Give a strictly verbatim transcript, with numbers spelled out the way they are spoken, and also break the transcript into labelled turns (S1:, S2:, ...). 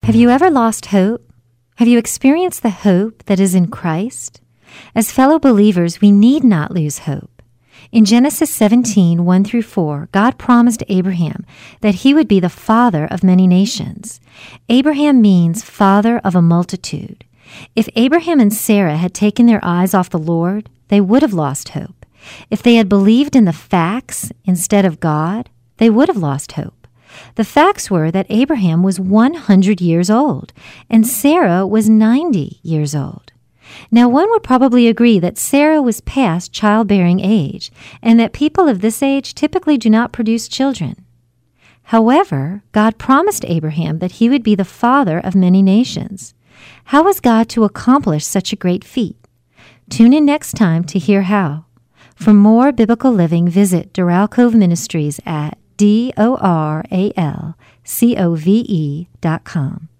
S1: Have you ever lost hope? Have you experienced the hope that is in Christ? As fellow believers, we need not lose hope. In Genesis seventeen, one through four, God promised Abraham that he would be the father of many nations. Abraham means father of a multitude. If Abraham and Sarah had taken their eyes off the Lord, they would have lost hope. If they had believed in the facts instead of God, they would have lost hope. The facts were that Abraham was one hundred years old and Sarah was ninety years old. Now, one would probably agree that Sarah was past childbearing age and that people of this age typically do not produce children. However, God promised Abraham that he would be the father of many nations. How was God to accomplish such a great feat? Tune in next time to hear how. For more biblical living, visit Doral Cove Ministries at D O R A L C O V E dot com.